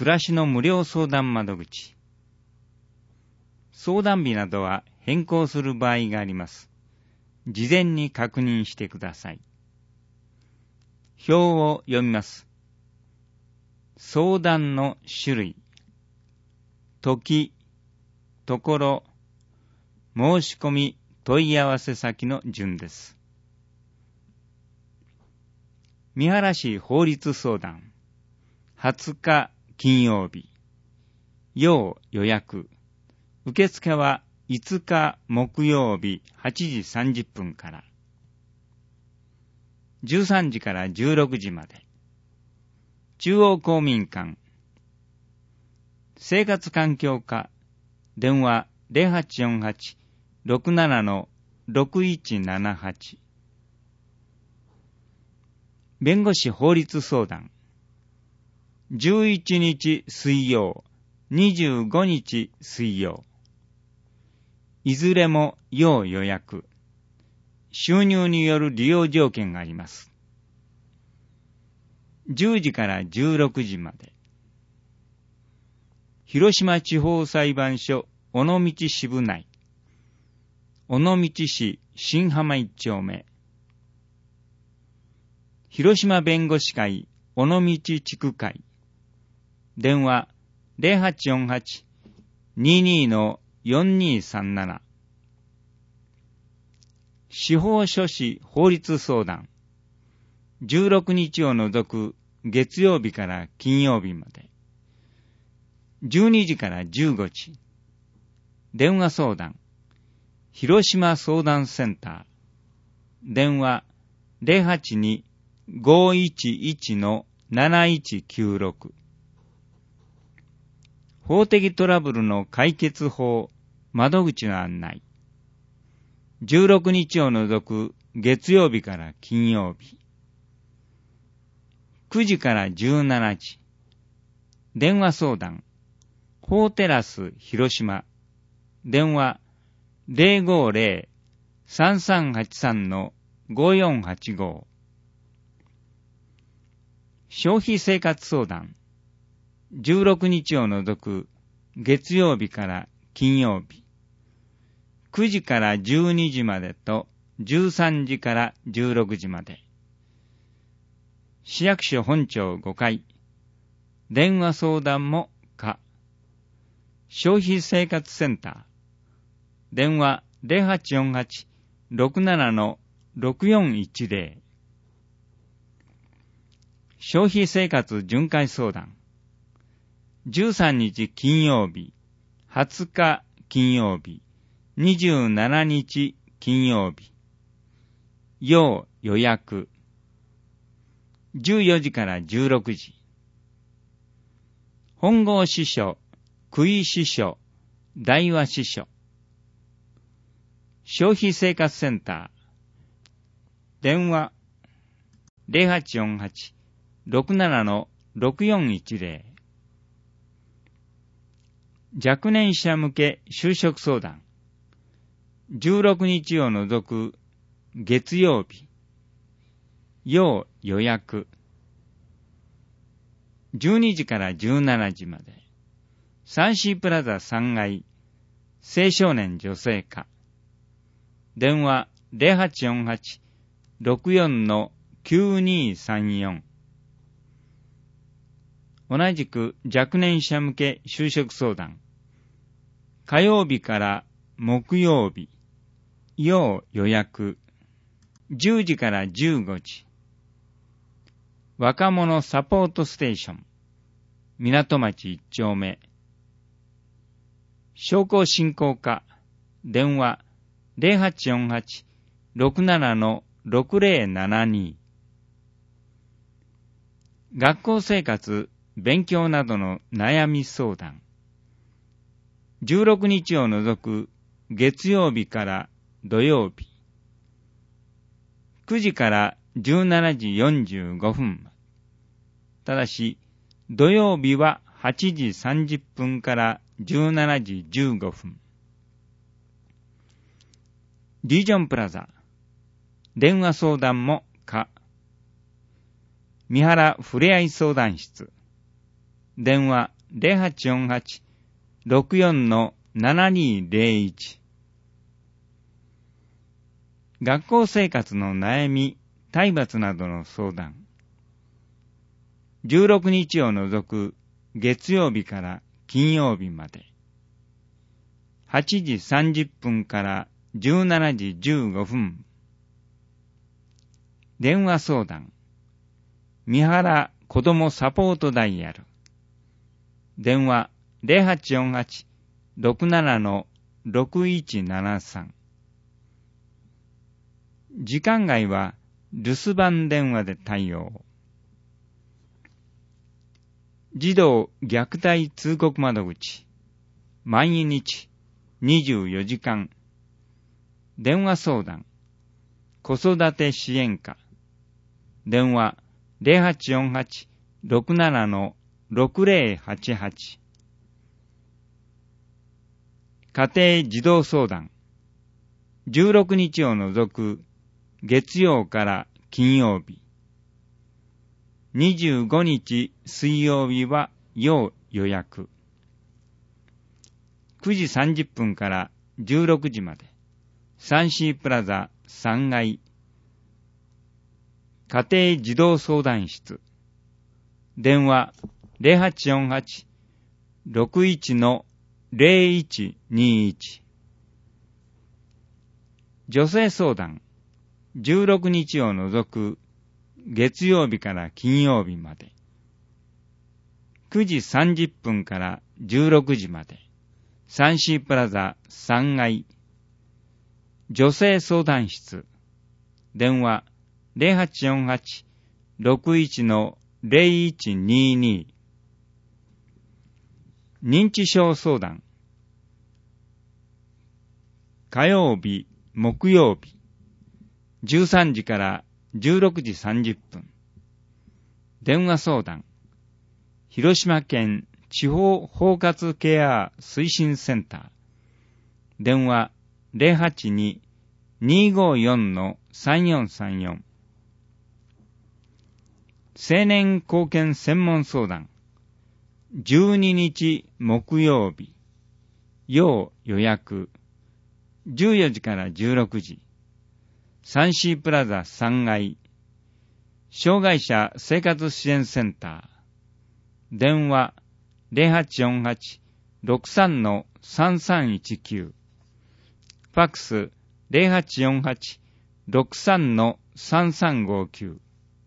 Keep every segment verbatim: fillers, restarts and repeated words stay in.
暮らしの無料相談窓口。相談日などは変更する場合があります。事前に確認してください。表を読みます。相談の種類、時、ところ、申し込み、問い合わせ先の順です。三原市法律相談、はつか金曜日、要予約、受付はいつか木曜日はちじさんじゅっぷんから、じゅうさんじからじゅうろくじまで、中央公民館、生活環境課、電話 ゼロはちよんはち ろくなな ろくいちななはち、弁護士法律相談、じゅういちにち水曜、にじゅうごにち水曜、いずれも要予約、収入による利用条件があります。じゅうじからじゅうろくじまで、広島地方裁判所尾道支部内、尾道市新浜一丁目、広島弁護士会尾道地区会、電話 ゼロはちよんはち にーにー よんにーさんなな、司法書士法律相談、じゅうろくにちを除く月曜日から金曜日まで、じゅうにじからじゅうごじ、電話相談、広島相談センター、電話 ゼロはちに ごいちいち なないちきゅうろく、法的トラブルの解決法窓口の案内、じゅうろくにちを除く月曜日から金曜日、くじからじゅうしちじ、電話相談、法テラス広島、電話 ゼロごゼロ さんさんはちさん ごよんはちご、消費生活相談、じゅうろくにちを除く月曜日から金曜日、くじからじゅうにじまでとじゅうさんじからじゅうろくじまで、市役所本庁ごかい、電話相談も可、消費生活センター、電話 ゼロはちよんはち ろくなな ろくよんいちゼロ、消費生活巡回相談、じゅうさんにち金曜日、はつか金曜日、にじゅうしちにち金曜日、要予約、じゅうよじからじゅうろくじ、本郷支所、区井支所、大和支所、消費生活センター、電話 ゼロはちよんはち ろくなな ろくよんいちゼロ、若年者向け就職相談、じゅうろくにちを除く月曜日、要予約、じゅうにじからじゅうしちじまで、サンシープラザさんがい、青少年女性課、電話 ゼロはちよんはち ろくよん きゅうにーさんよん、同じく若年者向け就職相談、火曜日から木曜日、要予約、じゅうじからじゅうごじ、若者サポートステーション、港町一丁目、商工振興課、電話 ゼロはちよんはち ろくなな ろくゼロななに、学校生活、勉強などの悩み相談、じゅうろくにちを除く月曜日から土曜日、くじからじゅうしちじよんじゅうごふん、ただし土曜日ははちじさんじゅっぷんからじゅうしちじじゅうごふん、リージョンプラザ、電話相談も可、三原ふれあい相談室、 電話 ゼロはちよんはち ろくよん ななにゼロいち。学校生活の悩み、体罰などの相談。じゅうろくにちを除く月曜日から金曜日まで。はちじさんじゅっぷんからじゅうしちじじゅうごふん。電話相談。三原子どもサポートダイヤル。電話 ゼロはちよんはち ろくなな ろくいちななさん。時間外は留守番電話で対応。児童虐待通告窓口。毎日にじゅうよじかん。電話相談。子育て支援課。電話 ゼロはちよんはち ろくなな ろくゼロはちはち。家庭児童相談。じゅうろくにちを除く月曜から金曜日。にじゅうごにち水曜日は要予約。くじさんじゅっぷんからじゅうろくじまで。サンシープラザさんがい。家庭児童相談室。電話 ゼロはちよんはち ろくいち ゼロいちにいち。女性相談。じゅうろくにちを除く月曜日から金曜日まで。くじさんじゅっぷんからじゅうろくじまで。サンシープラザさんがい。女性相談室。電話 ゼロはちよんはち ろくいち ゼロいちにに。認知症相談。火曜日、木曜日。じゅうさんじからじゅうろくじさんじゅっぷん。電話相談。広島県地方包括ケア推進センター。電話 ゼロはちに にごよん さんよんさんよん。青年貢献専門相談。じゅうににち木曜日。要予約。じゅうよじからじゅうろくじ。サンシープラザさんがい。障害者生活支援センター。電話 ゼロはちよんはち ろくさん さんさんいちきゅう。ファックス ゼロはちよんはち ろくさん さんさんごきゅう。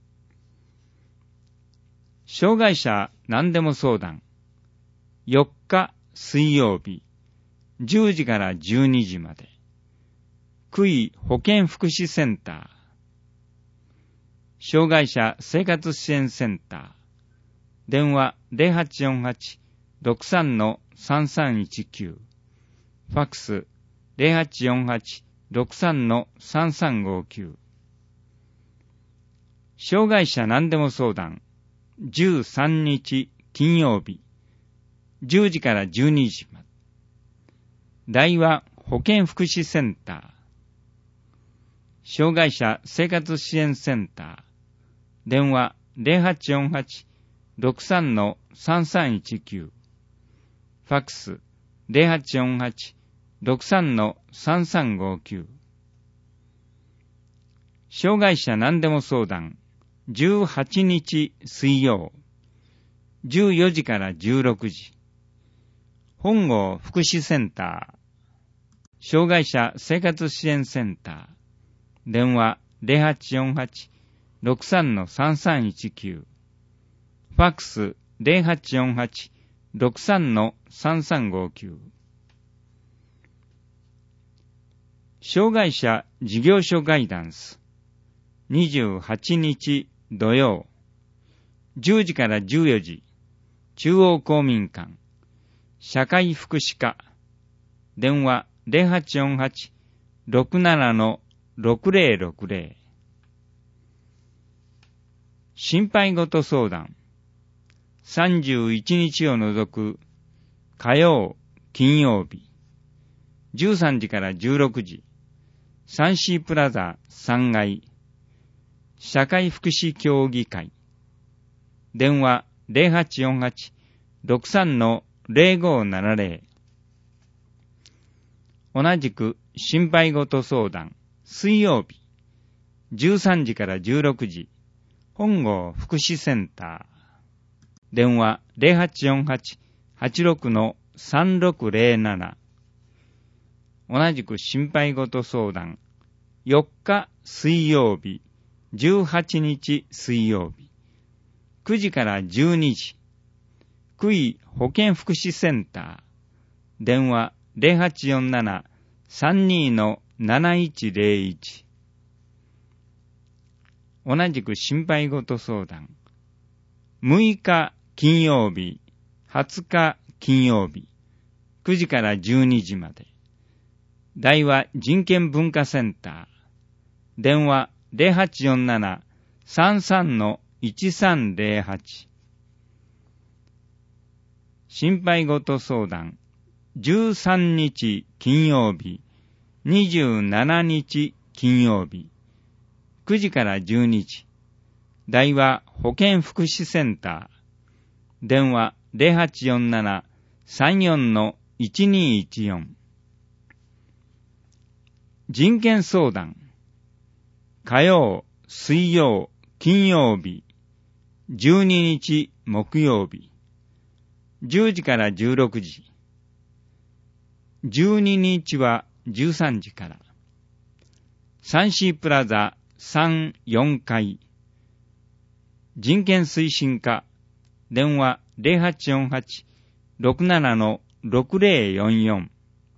障害者何でも相談。よっか水曜日。じゅうじからじゅうにじまで。区医保健福祉センター。障害者生活支援センター。電話 ゼロはちよんはち ろくさん さんさんいちきゅう。ファックス ゼロはちよんはち ろくさん さんさんごきゅう。障害者何でも相談。じゅうさんにち金曜日。じゅうじからじゅうにじまで。大和保健福祉センター。障害者生活支援センター。電話 ゼロはちよんはち ろくさん さんさんいちきゅう。ファックス ゼロはちよんはち ろくさん さんさんごきゅう。障害者何でも相談。じゅうはちにち水曜。じゅうよじからじゅうろくじ。本郷福祉センター。障害者生活支援センター。電話 ゼロはちよんはち ろくさん さんさんいちきゅう。ファックス ゼロはちよんはち ろくさん さんさんごきゅう。障害者事業所ガイダンス。にじゅうはちにち土曜。じゅうじからじゅうよじ。中央公民館。社会福祉課。電話 ゼロはちよんはち ろくなな ろくゼロろくゼロ。心配事相談。さんじゅういちにちを除く火曜、金曜日。じゅうさんじからじゅうろくじ。サンシープラザさんがい。社会福祉協議会。電話 ゼロはちよんはちろくさんのぜろごななぜろ。同じく心配事相談、水曜日、じゅうさんじからじゅうろくじ、本郷福祉センター。電話 ゼロはちよんはち はちろくのさんろくぜろなな。同じく心配事相談、よっか水曜日、じゅうはちにち水曜日、くじからじゅうにじ、区医保健福祉センター。電話 ゼロはちよんなな さんにのなないちぜろいち。同じく心配事相談、むいか金曜日、はつか金曜日、くじからじゅうにじまで。大和人権文化センター。電話 ゼロはちよんなな さんさんのいちさんぜろはち。心配事相談、じゅうさんにち金曜日、にじゅうしちにち金曜日、くじからじゅうにじ。大和保健福祉センター。電話 ゼロはちよんなな さんよんのいちにいちよん。人権相談、火曜、水曜、金曜日、じゅうににち木曜日、じゅうじからじゅうろくじ。じゅうににちはじゅうさんじから。サンシープラザさん、よんかい。人権推進課。電話 ゼロはちよんはち ろくななのろくぜろよんよん。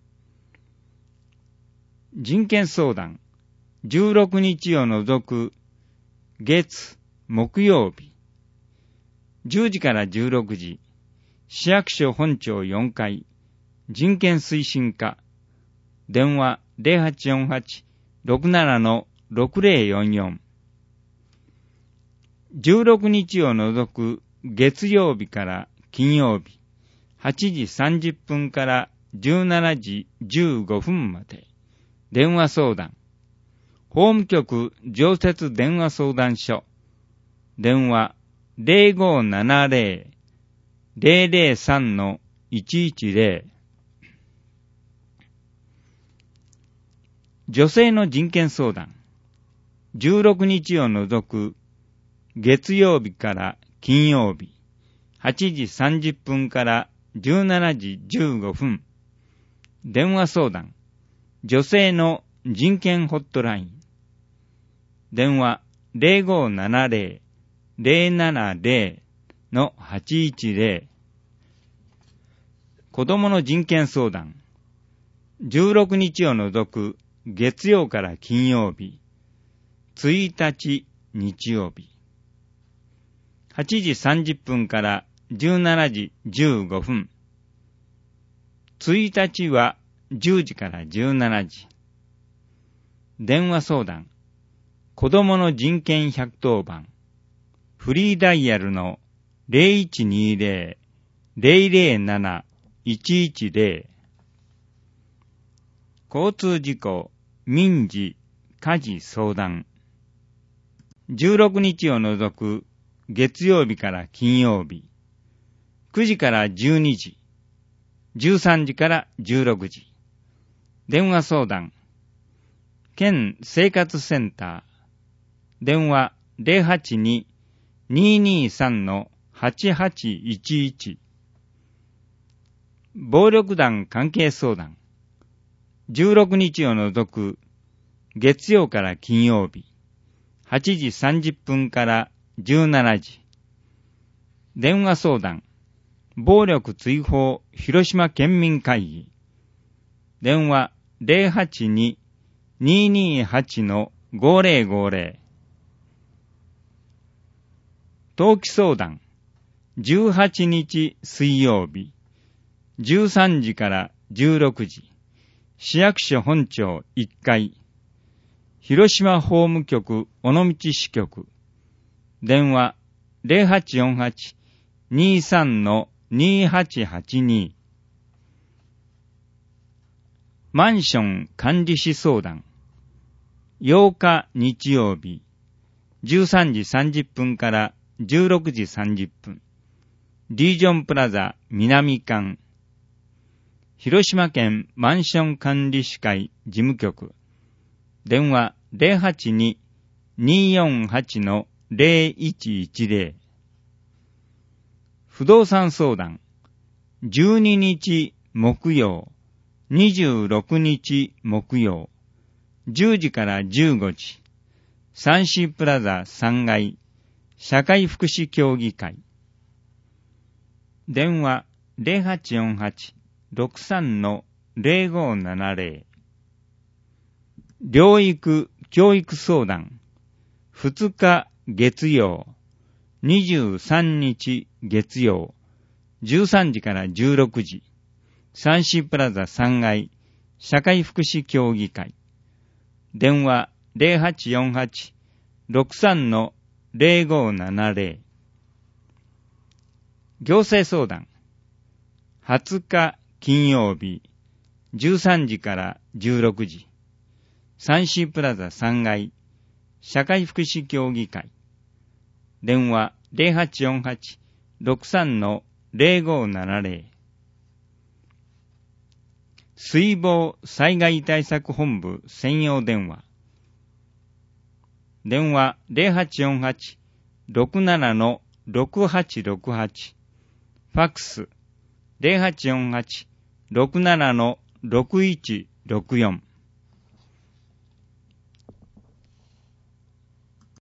人権相談、じゅうろくにちを除く月、木曜日、じゅうじからじゅうろくじ、市役所本庁よんかい、人権推進課。電話 ゼロはちよんはち ろくななのろくぜろよんよん。じゅうろくにちを除く月曜日から金曜日、はちじさんじゅっぷんからじゅうしちじじゅうごふんまで。電話相談、法務局常設電話相談所。電話 ゼロごななぜろ ゼロゼロさんのいちいちぜろ。女性の人権相談、じゅうろくにちを除く月曜日から金曜日、はちじさんじゅっぷんからじゅうしちじじゅうごふん。電話相談、女性の人権ホットライン。電話 ゼロごななぜろ ゼロななぜろ のはちいちぜろ。子供の人権相談、じゅうろくにちを除く月曜から金曜日、ついたち日曜日、はちじさんじゅっぷんからじゅうしちじじゅうごふん。ついたちはじゅうじからじゅうしちじ。電話相談、子供の人権ひゃくとおばん。フリーダイヤルの ゼロいちにぜろ ゼロゼロなな いちいちぜろ。交通事故、民事、家事相談。じゅうろくにちを除く月曜日から金曜日、くじからじゅうにじ、じゅうさんじからじゅうろくじ。電話相談、県生活センター。電話 ゼロはちに にーにーさんのはちはちいちいち。暴力団関係相談。じゅうろくにちを除く月曜から金曜日、はちじさんじゅっぷんからじゅうしちじ。電話相談、暴力追放広島県民会議。電話 ゼロはちに にーにーはちのごぜろごぜろ。登記相談、じゅうはちにち水曜日、じゅうさんじからじゅうろくじ、市役所本庁いっかい、広島法務局尾道支局。電話 ゼロはちよんはち にーさんのにーはちはちに。マンション管理士相談。ようか日曜日、じゅうさんじさんじゅっぷんからじゅうろくじさんじゅっぷん。 リージョンプラザ南館、広島県マンション管理士会事務局、電話 ゼロはちに にーよんはち のゼロいちいちゼロ、不動産相談、じゅうににち木曜、にじゅうろくにち木曜、じゅうじからじゅうごじ、サンシープラザさんがい、社会福祉協議会。電話 ゼロはちよんはち ろくさん の ゼロごななゼロ。療育教育相談、ふつか月曜、にじゅうさんにち月曜、じゅうさんじからじゅうろくじ、サンシープラザさんがい、社会福祉協議会。電話 ゼロはちよんはち ろくさん の ゼロごななゼロ。行政相談、はつか金曜日、じゅうさんじからじゅうろくじ、サンシープラザさんがい、社会福祉協議会。電話 ゼロはちよんはち ろくさん の ゼロごななゼロ。水防災害対策本部専用電話。電話 ゼロはちよんはち ろくなな の ろくはちろくはち。ファックス ゼロはちよんはち ろくなな の ろくいちろくよん。